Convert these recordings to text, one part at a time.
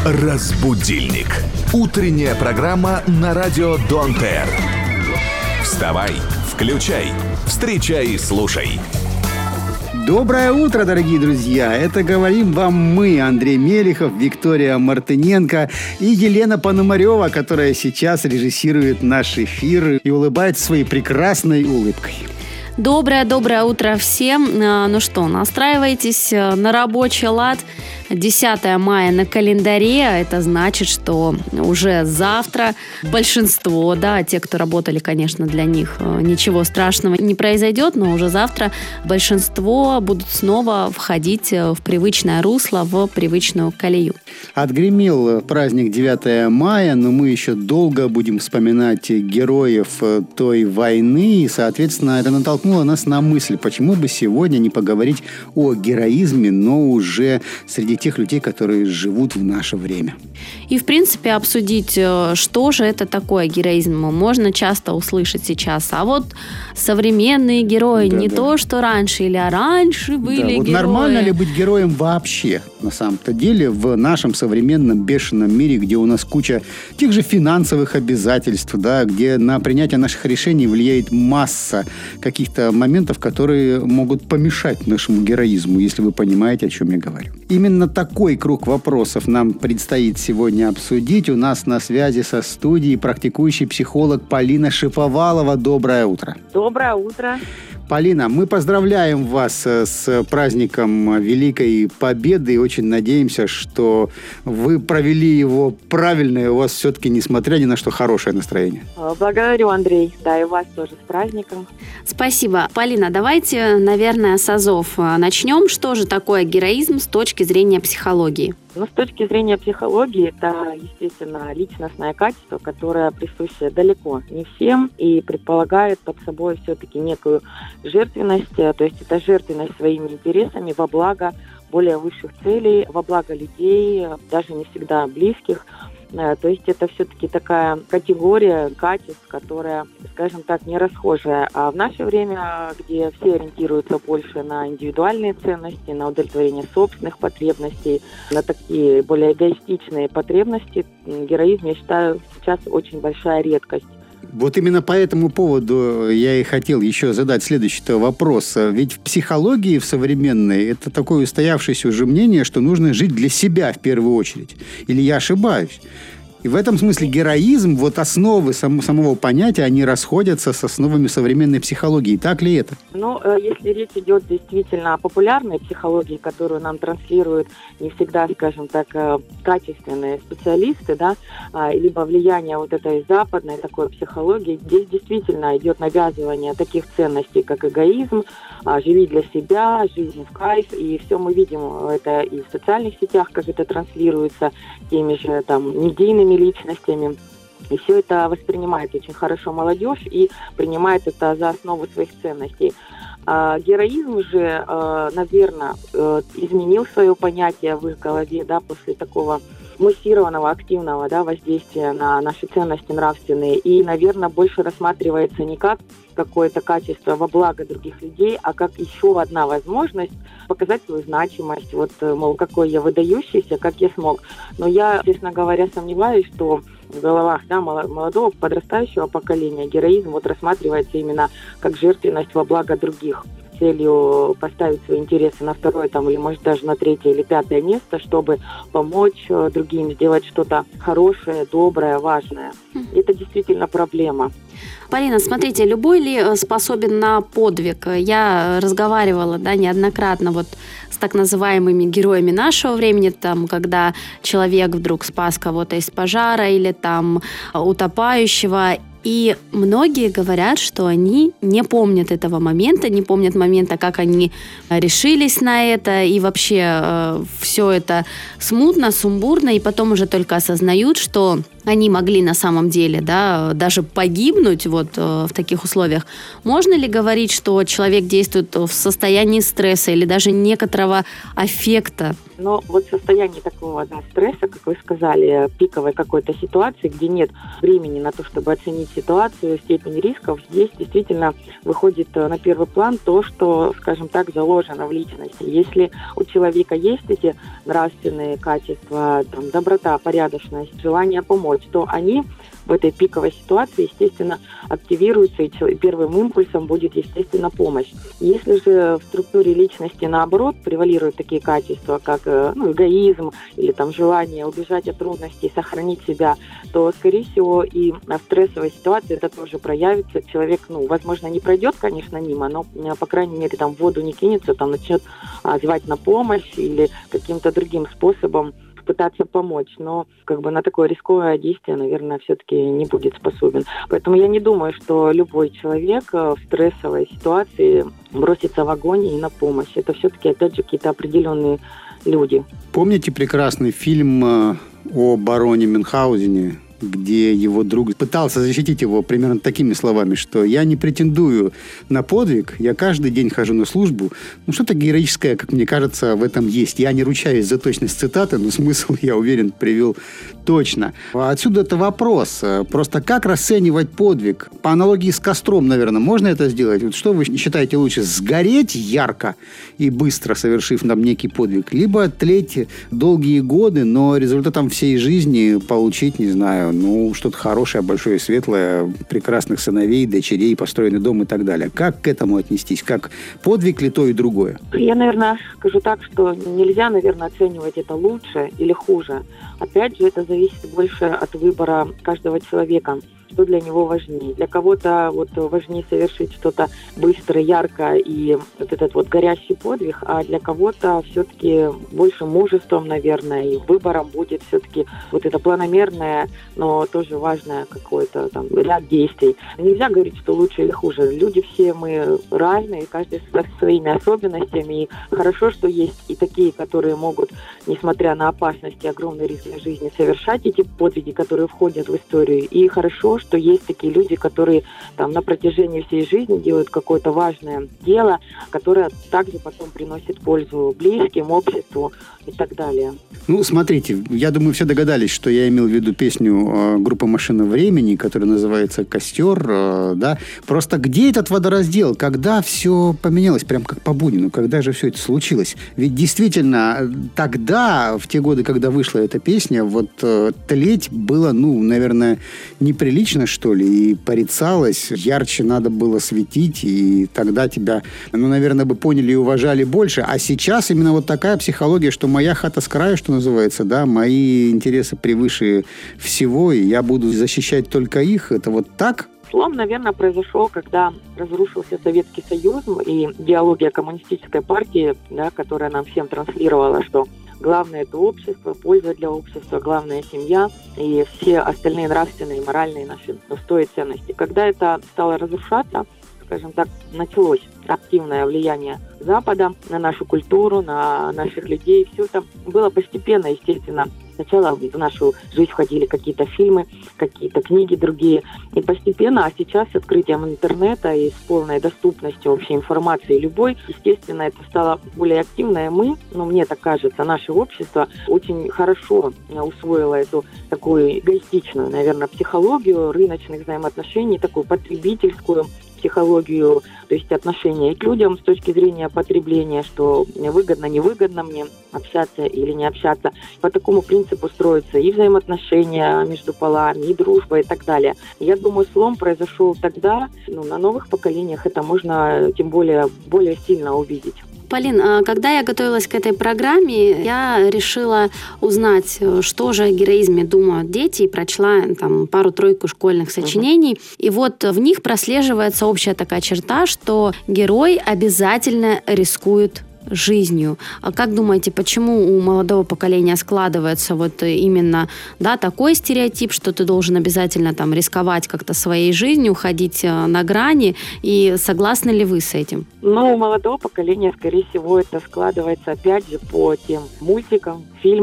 Разбудильник. Утренняя программа на радио Дон ТР. Вставай, включай, встречай и слушай. Доброе утро, дорогие друзья! Это говорим вам мы, Андрей Мелехов, Виктория Мартыненко и Елена Пономарева, которая сейчас режиссирует наш эфир и улыбается своей прекрасной улыбкой. Доброе утро всем. Ну что, настраивайтесь на рабочий лад. 10 мая на календаре. Это значит, что уже завтра большинство, те, кто работали, конечно, для них ничего страшного не произойдет, но уже завтра большинство будут снова входить в привычное русло, в привычную колею. Отгремел праздник 9 мая, но мы еще долго будем вспоминать героев той войны, и, соответственно, это натолкнуло нас на мысль, почему бы сегодня не поговорить о героизме, но уже среди тех людей, которые живут в наше время. И, в принципе, обсудить, что же это такое героизм, можно часто услышать сейчас. А вот современные герои, то, что раньше, или раньше были герои. Нормально ли быть героем вообще, на самом-то деле, в нашем современном бешеном мире, где у нас куча тех же финансовых обязательств, где на принятие наших решений влияет масса каких-то моментов, которые могут помешать нашему героизму, если вы понимаете, о чем я говорю. Именно такой круг вопросов нам предстоит сегодня обсудить. У нас на связи со студией практикующий психолог Полина Шиповалова. Доброе утро. Доброе утро. Полина, мы поздравляем вас с праздником Великой Победы и очень надеемся, что вы провели его правильно, и у вас все-таки, несмотря ни на что, хорошее настроение. Благодарю, Андрей. Да, и вас тоже с праздником. Спасибо. Полина, давайте, наверное, с азов начнем. Что же такое героизм с точки зрения психологии? С точки зрения психологии, это, естественно, личностное качество, которое присуще далеко не всем и предполагает под собой все-таки некую жертвенность, то есть это жертвенность своими интересами во благо более высших целей, во благо людей, даже не всегда близких. То есть это все-таки такая категория качеств, которая, скажем так, не расхожая. А в наше время, где все ориентируются больше на индивидуальные ценности, на удовлетворение собственных потребностей, на такие более эгоистичные потребности, героизм, я считаю, сейчас очень большая редкость. Вот именно по этому поводу я и хотел еще задать следующий вопрос. Ведь в психологии, в современной, это такое устоявшееся уже мнение, что нужно жить для себя в первую очередь. Или я ошибаюсь? И в этом смысле героизм, основы самого понятия, они расходятся с основами современной психологии. Так ли это? Если речь идет действительно о популярной психологии, которую нам транслируют не всегда, скажем так, качественные специалисты, либо влияние этой западной такой психологии, здесь действительно идет навязывание таких ценностей, как эгоизм, живи для себя, жизнь в кайф, и все мы видим это и в социальных сетях, как это транслируется теми же медийными личностями. И все это воспринимает очень хорошо молодежь и принимает это за основу своих ценностей. Героизм же, наверное, изменил свое понятие в их голове, после такого муссированного, активного воздействия на наши ценности нравственные. И, наверное, больше рассматривается не как какое-то качество во благо других людей, а как еще одна возможность показать свою значимость. Какой я выдающийся, как я смог. Но я, честно говоря, сомневаюсь, что в головах молодого, подрастающего поколения героизм рассматривается именно как жертвенность во благо других, с целью поставить свои интересы на второе или, может, даже на третье или пятое место, чтобы помочь другим сделать что-то хорошее, доброе, важное. И это действительно проблема. Полина, смотрите, любой ли способен на подвиг? Я разговаривала неоднократно с так называемыми героями нашего времени, когда человек вдруг спас кого-то из пожара или утопающего. И многие говорят, что они не помнят этого момента, не помнят момента, как они решились на это, и вообще все это смутно, сумбурно, и потом уже только осознают, что они могли на самом деле, даже погибнуть в таких условиях. Можно ли говорить, что человек действует в состоянии стресса или даже некоторого аффекта? Но в состоянии такого стресса, как вы сказали, пиковой какой-то ситуации, где нет времени на то, чтобы оценить ситуацию, степень рисков, здесь действительно выходит на первый план то, что, скажем так, заложено в личности. Если у человека есть эти нравственные качества, там, доброта, порядочность, желание помочь, то они в этой пиковой ситуации, естественно, активируются, и первым импульсом будет, естественно, помощь. Если же в структуре личности, наоборот, превалируют такие качества, как эгоизм или там желание убежать от трудностей, сохранить себя, то, скорее всего, и в стрессовой ситуации это тоже проявится. Человек, возможно, не пройдет, конечно, мимо, но, по крайней мере, там в воду не кинется, там начнет звать на помощь или каким-то другим способом пытаться помочь, но на такое рисковое действие, наверное, все-таки не будет способен. Поэтому я не думаю, что любой человек в стрессовой ситуации бросится в огонь и на помощь. Это все-таки, опять же, какие-то определенные люди. Помните прекрасный фильм о бароне Мюнхгаузене, где его друг пытался защитить его примерно такими словами, что я не претендую на подвиг, я каждый день хожу на службу. Что-то героическое, как мне кажется, в этом есть. Я не ручаюсь за точность цитаты, но смысл, я уверен, привел точно. Отсюда это вопрос. Просто как расценивать подвиг? По аналогии с костром, наверное, можно это сделать? Вот что вы считаете лучше? Сгореть ярко и быстро, совершив нам некий подвиг? Либо тлеть долгие годы, но результатом всей жизни получить, не знаю, что-то хорошее, большое, светлое, прекрасных сыновей, дочерей, построенный дом и так далее. Как к этому отнестись? Как подвиг ли то и другое? Я, наверное, скажу так, что нельзя, наверное, оценивать это лучше или хуже. Опять же, это зависит больше от выбора каждого человека, что для него важнее. Для кого-то важнее совершить что-то быстро, ярко и этот горящий подвиг, а для кого-то все-таки больше мужеством, наверное, и выбором будет все-таки это планомерное, но тоже важное какое-то ряд действий. Нельзя говорить, что лучше или хуже. Люди все мы разные, каждый со своими особенностями. И хорошо, что есть и такие, которые могут, несмотря на опасности, огромный риск для жизни, совершать эти подвиги, которые входят в историю. И хорошо, что есть такие люди, которые на протяжении всей жизни делают какое-то важное дело, которое также потом приносит пользу близким, обществу и так далее. Смотрите, я думаю, все догадались, что я имел в виду песню группы «Машина времени», которая называется «Костер», да? Просто где этот водораздел? Когда все поменялось, прям как по Бунину? Когда же все это случилось? Ведь действительно, тогда, в те годы, когда вышла эта песня, тлеть было, наверное, неприлично, что ли, и порицалось. Ярче надо было светить, и тогда тебя, наверное, бы поняли и уважали больше. А сейчас именно такая психология, что моя хата с краю, что называется, да, мои интересы превыше всего, и я буду защищать только их. Это так? Слом, наверное, произошел, когда разрушился Советский Союз и идеология коммунистической партии, да, которая нам всем транслировала, что главное – это общество, польза для общества, главное – семья и все остальные нравственные и моральные наши устои, ценности. Когда это стало разрушаться, скажем так, началось активное влияние Запада на нашу культуру, на наших людей. Все это было постепенно, естественно. Сначала в нашу жизнь входили какие-то фильмы, какие-то книги другие. И постепенно, а сейчас с открытием интернета и с полной доступностью общей информации любой, естественно, это стало более активно. И мы, мне так кажется, наше общество очень хорошо усвоило эту такую эгоистичную, наверное, психологию рыночных взаимоотношений, такую потребительскую психологию, то есть отношение к людям с точки зрения потребления, что выгодно, невыгодно мне общаться или не общаться. По такому принципу строятся и взаимоотношения между полами, и дружба, и так далее. Я думаю, слом произошел тогда, на новых поколениях это можно тем более сильно увидеть. Полин, когда я готовилась к этой программе, я решила узнать, что же о героизме думают дети, и прочла пару-тройку школьных сочинений. И в них прослеживается общая такая черта, что герой обязательно рискует жизнью. А как думаете, почему у молодого поколения складывается именно такой стереотип, что ты должен обязательно рисковать как-то своей жизнью, ходить на грани, и согласны ли вы с этим? У молодого поколения, скорее всего, это складывается опять же по тем мультикам, фильмам,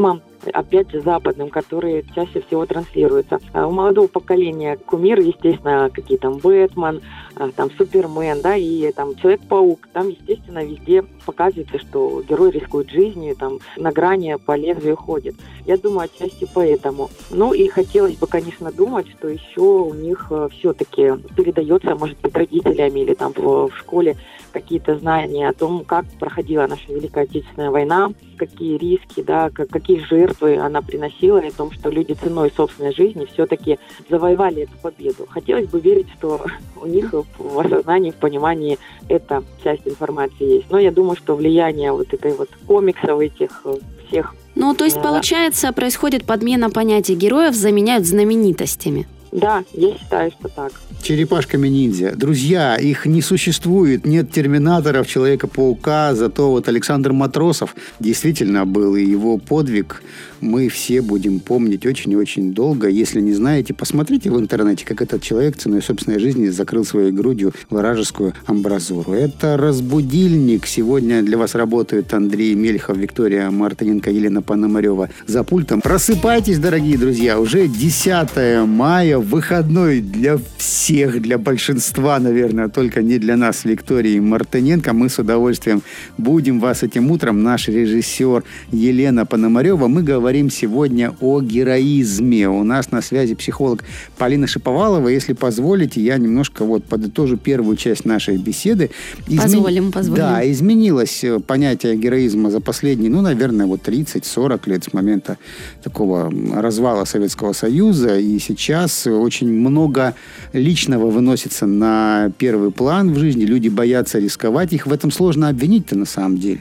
опять же, западным, которые чаще всего транслируются. У молодого поколения кумиры, естественно, какие там Бэтмен, там Супермен, да, и там Человек-паук. Там, естественно, везде показывается, что герой рискует жизнью, там на грани по лезвию ходит. Я думаю, отчасти поэтому. Ну и хотелось бы, конечно, думать, что еще у них все-таки передается, может быть, родителями или там в школе какие-то знания о том, как проходила наша Великая Отечественная война, какие риски, да, какие жертвы она приносила, и о том, что люди ценой собственной жизни все-таки завоевали эту победу. Хотелось бы верить, что у них в осознании, в понимании эта часть информации есть. Но я думаю, что влияние вот этой вот комиксов этих всех... Ну, то есть, получается, происходит подмена понятий героев, заменяют знаменитостями. Да, я считаю, что так. Черепашками-ниндзя. Друзья, их не существует. Нет терминаторов, Человека-паука. Зато вот Александр Матросов действительно был. И его подвиг мы все будем помнить очень-очень долго. Если не знаете, посмотрите в интернете, как этот человек ценой собственной жизни закрыл своей грудью вражескую амбразуру. Это «Разбудильник». Сегодня для вас работают Андрей Мельхов, Виктория Мартыненко, Елена Пономарева за пультом. Просыпайтесь, дорогие друзья. Уже 10 мая, выходной для всех, для большинства, наверное, только не для нас с Викторией Мартыненко. Мы с удовольствием будем вас этим утром. Наш режиссер Елена Пономарева. Мы говорим сегодня о героизме. У нас на связи психолог Полина Шиповалова. Если позволите, я немножко вот подытожу первую часть нашей беседы. Позволим. Да, изменилось понятие героизма за последние, наверное, 30-40 лет с момента такого развала Советского Союза. И сейчас очень много личного выносится на первый план в жизни. Люди боятся рисковать. Их в этом сложно обвинить-то на самом деле.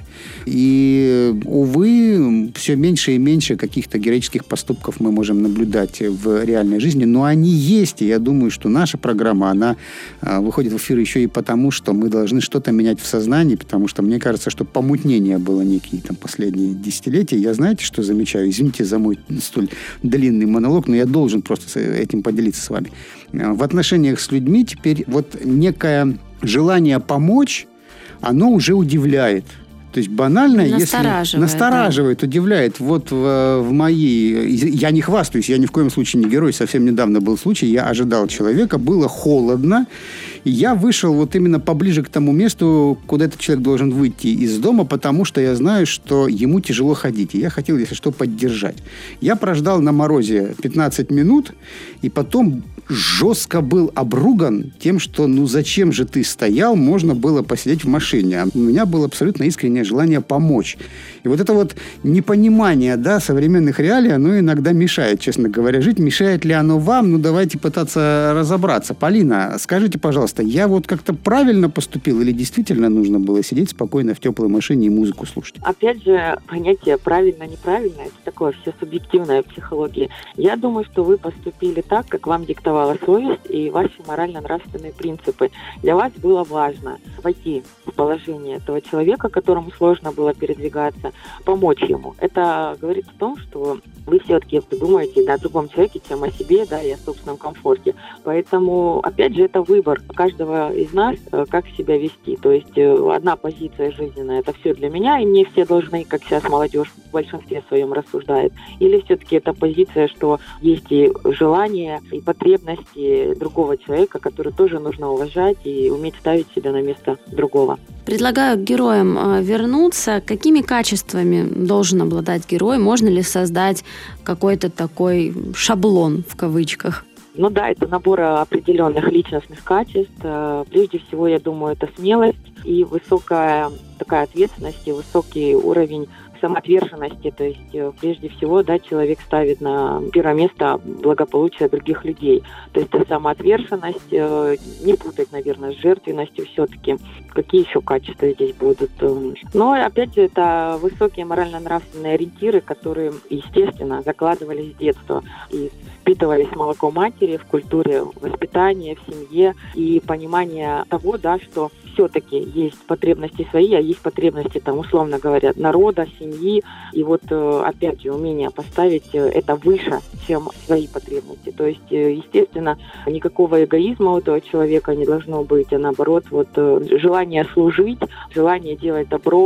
И, увы, все меньше и меньше каких-то героических поступков мы можем наблюдать в реальной жизни. Но они есть. И я думаю, что наша программа, она выходит в эфир еще и потому, что мы должны что-то менять в сознании, потому что мне кажется, что помутнение было некие там последние десятилетия. Я, знаете, что замечаю? Извините за мой столь длинный монолог, но я должен просто этим поделиться с вами. В отношениях с людьми теперь вот некое желание помочь, оно уже удивляет. То есть банально, настораживает, удивляет. Вот в моей... Я не хвастаюсь, я ни в коем случае не герой. Совсем недавно был случай, я ожидал человека, было холодно, и я вышел вот именно поближе к тому месту, куда этот человек должен выйти из дома, потому что я знаю, что ему тяжело ходить. И я хотел, если что, поддержать. Я прождал на морозе 15 минут, и потом жестко был обруган тем, что зачем же ты стоял, можно было посидеть в машине. А у меня было абсолютно искреннее желание помочь. И вот это вот непонимание, современных реалий, оно иногда мешает, честно говоря, жить. Мешает ли оно вам? Давайте пытаться разобраться. Полина, скажите, пожалуйста, я вот как-то правильно поступил или действительно нужно было сидеть спокойно в теплой машине и музыку слушать? Опять же, понятие правильно-неправильно, это такое все субъективная психология. Я думаю, что вы поступили так, как вам диктовала совесть и ваши морально-нравственные принципы. Для вас было важно войти в положение этого человека, которому сложно было передвигаться, помочь ему. Это говорит о том, что вы все-таки думаете о другом человеке, чем о себе, и о собственном комфорте. Поэтому, опять же, это выбор каждого из нас, как себя вести. То есть одна позиция жизненная – это все для меня, и мне все должны, как сейчас молодежь в большинстве своем рассуждает. Или все-таки это позиция, что есть и желания, и потребности другого человека, который тоже нужно уважать и уметь ставить себя на место другого. Предлагаю к героям вернуться. Какими качествами должен обладать герой? Можно ли создать какой-то такой шаблон, в кавычках? Это набор определенных личностных качеств. Прежде всего, я думаю, это смелость и высокая такая ответственность, и высокий уровень самоотверженности. То есть, прежде всего, человек ставит на первое место благополучие других людей. То есть, это самоотверженность, не путать, наверное, с жертвенностью все-таки. Какие еще качества здесь будут? Но, опять же, это высокие морально-нравственные ориентиры, которые, естественно, закладывались с детства и впитывались в молоко матери, в культуре воспитания, в семье, и понимание того, что все-таки есть потребности свои, а есть потребности, условно говоря, народа, семьи. И опять же, умение поставить это выше, чем свои потребности. То есть, естественно, никакого эгоизма у этого человека не должно быть, а наоборот, желание служить, желание делать добро,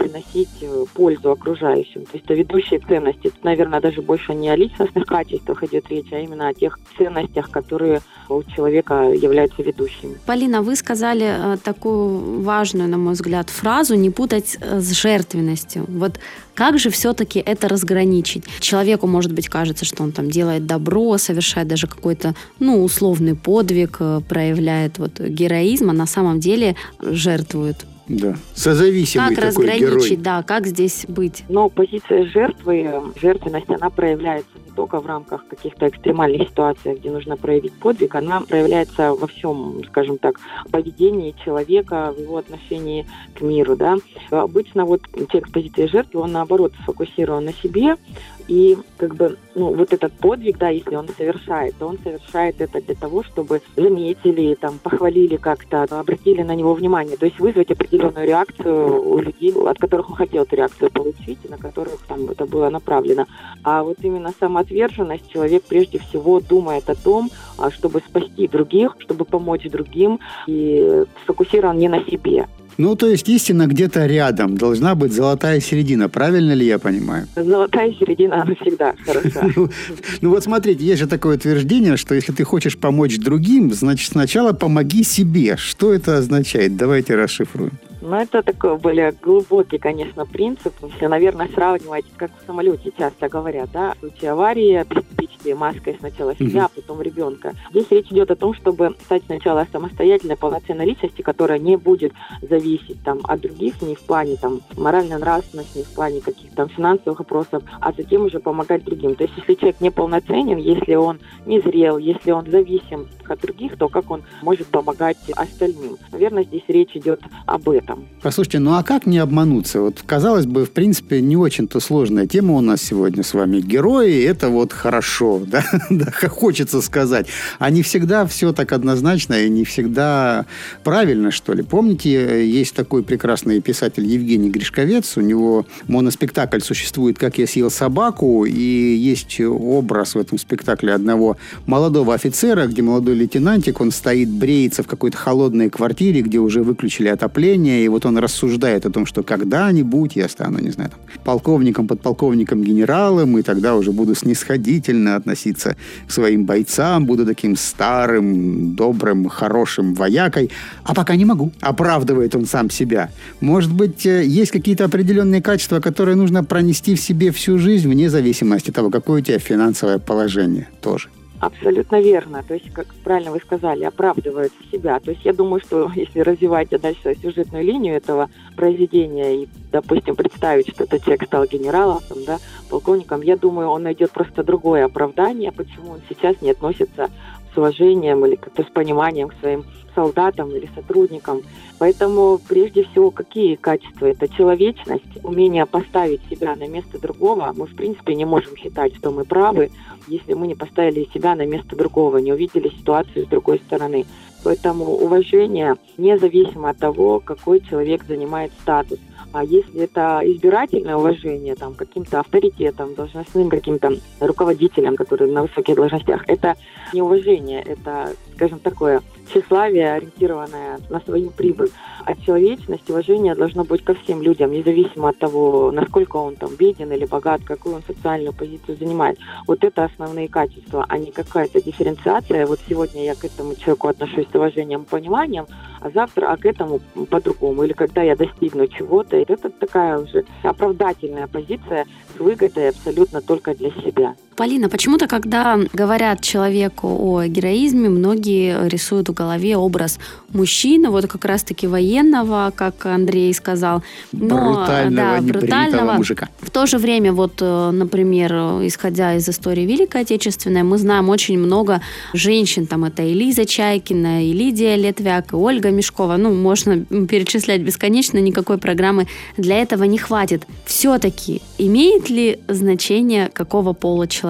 приносить пользу окружающим. То есть это ведущие ценности. Тут, наверное, даже больше не о личностных качествах идет речь, а именно о тех ценностях, которые у человека являются ведущими. Полина, вы сказали такую важную, на мой взгляд, фразу «не путать с жертвенностью». Вот как же все-таки это разграничить? Человеку, может быть, кажется, что он там делает добро, совершает даже какой-то, условный подвиг, проявляет героизм, а на самом деле жертвует. Да, созависимый как такой разграничить, герой. да, как здесь быть? Но позиция жертвы, жертвенность, она проявляется не только в рамках каких-то экстремальных ситуаций, где нужно проявить подвиг, она проявляется во всем, скажем так, поведении человека, в его отношении к миру, да. Обычно текст позиции жертвы, он наоборот сфокусирован на себе, и этот подвиг, да, если он совершает, то он совершает это для того, чтобы заметили, похвалили как-то, обратили на него внимание, то есть вызвать определенную реакцию у людей, от которых он хотел эту реакцию получить, и на которых это было направлено. А именно самоотверженность, человек прежде всего думает о том, чтобы спасти других, чтобы помочь другим, и сфокусирован не на себе. То есть истина где-то рядом. Должна быть золотая середина. Правильно ли я понимаю? Золотая середина, она всегда хороша. Смотрите, есть же такое утверждение, что если ты хочешь помочь другим, значит, сначала помоги себе. Что это означает? Давайте расшифруем. Это такой более глубокий, конечно, принцип. Если, наверное, сравнивать, как в самолете часто говорят, да, в случае аварии обеспечьте маской сначала себя, а потом ребенка. Здесь речь идет о том, чтобы стать сначала самостоятельной, полноценной личностью, которая не будет зависеть от других, не в плане моральной нравственности, не в плане каких-то финансовых вопросов, а затем уже помогать другим. То есть, если человек неполноценен, если он не зрел, если он зависим от других, то как он может помогать остальным? Наверное, здесь речь идет об этом. Послушайте, а как не обмануться? Казалось бы, в принципе, не очень-то сложная тема у нас сегодня с вами. Герои – это хорошо, да? Хочется сказать. А не всегда все так однозначно и не всегда правильно, что ли. Помните, есть такой прекрасный писатель Евгений Гришковец, у него моноспектакль существует «Как я съел собаку», и есть образ в этом спектакле одного молодого офицера, где молодой лейтенантик, он стоит, бреется в какой-то холодной квартире, где уже выключили отопление, и он рассуждает о том, что когда-нибудь я стану, не знаю, полковником, подполковником, генералом, и тогда уже буду снисходительно относиться к своим бойцам, буду таким старым, добрым, хорошим воякой, а пока не могу. Оправдывает он сам себя. Может быть, есть какие-то определенные качества, которые нужно пронести в себе всю жизнь, вне зависимости от того, какое у тебя финансовое положение тоже. Абсолютно верно. То есть, как правильно вы сказали, оправдывают себя. То есть, я думаю, что если развивать дальше сюжетную линию этого произведения и, допустим, представить, что этот человек стал генералом, полковником, я думаю, он найдет просто другое оправдание, почему он сейчас не относится с уважением или как-то с пониманием к своим солдатам или сотрудникам. Поэтому, прежде всего, какие качества? Это человечность, умение поставить себя на место другого. Мы, в принципе, не можем считать, что мы правы, если мы не поставили себя на место другого, не увидели ситуацию с другой стороны. Поэтому уважение независимо от того, какой человек занимает статус. А если это избирательное уважение каким-то авторитетом, должностным каким-то руководителям, которые на высоких должностях, это не уважение, это, скажем, такое тщеславие, ориентированное на свою прибыль. А человечность, уважение должно быть ко всем людям, независимо от того, насколько он беден или богат, какую он социальную позицию занимает. Это основные качества, а не какая-то дифференциация. Сегодня я к этому человеку отношусь с уважением и пониманием, а завтра к этому по-другому. Или когда я достигну чего-то, это такая уже оправдательная позиция с выгодой абсолютно только для себя. Полина, почему-то, когда говорят человеку о героизме, многие рисуют в голове образ мужчины, как раз-таки военного, как Андрей сказал. Брутального, непритого мужика. В то же время, например, исходя из истории Великой Отечественной, мы знаем очень много женщин. Это и Лиза Чайкина, и Лидия Летвяк, и Ольга Мешкова. Можно перечислять бесконечно, никакой программы для этого не хватит. Все-таки имеет ли значение, какого пола человек?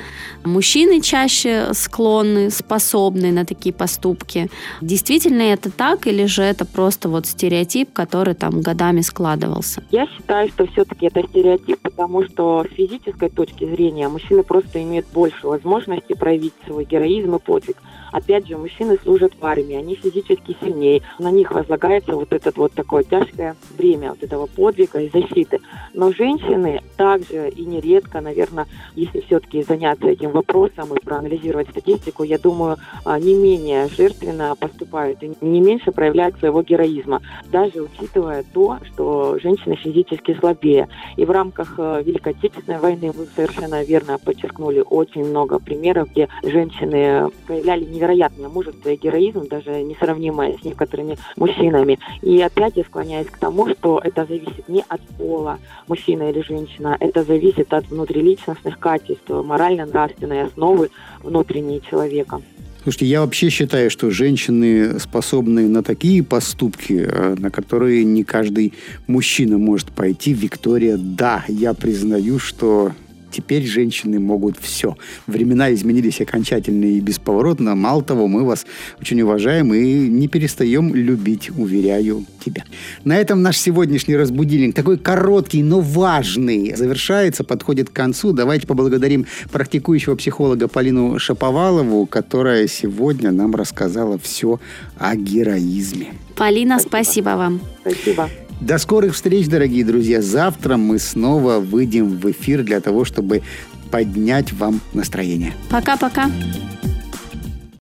Мужчины чаще склонны, способны на такие поступки. Действительно это так, или же это просто стереотип, который годами складывался? Я считаю, что все-таки это стереотип, потому что с физической точки зрения мужчины просто имеют больше возможностей проявить свой героизм и подвиг. Опять же, мужчины служат в армии, они физически сильнее, на них возлагается вот это вот такое тяжкое бремя вот этого подвига и защиты. Но женщины также и нередко, наверное, если все-таки заняться этим вопросом и проанализировать статистику, я думаю, не менее жертвенно поступают и не меньше проявляют своего героизма, даже учитывая то, что женщины физически слабее. И в рамках Великой Отечественной войны вы совершенно верно подчеркнули очень много примеров, где женщины проявляли невероятное мужество и героизм, даже несравнимое с некоторыми мужчинами. И опять я склоняюсь к тому, что это зависит не от пола, мужчина или женщина, это зависит от внутриличностных качеств, морально-нравственной основы внутренней человека. Слушайте, я вообще считаю, что женщины способны на такие поступки, на которые не каждый мужчина может пойти. Виктория, да, я признаю, что теперь женщины могут все. Времена изменились окончательно и бесповоротно. Мало того, мы вас очень уважаем и не перестаем любить, уверяю тебя. На этом наш сегодняшний разбудильник, такой короткий, но важный, завершается, подходит к концу. Давайте поблагодарим практикующего психолога Полину Шаповалову, которая сегодня нам рассказала все о героизме. Полина, спасибо вам. Спасибо. До скорых встреч, дорогие друзья. Завтра мы снова выйдем в эфир для того, чтобы поднять вам настроение. Пока-пока.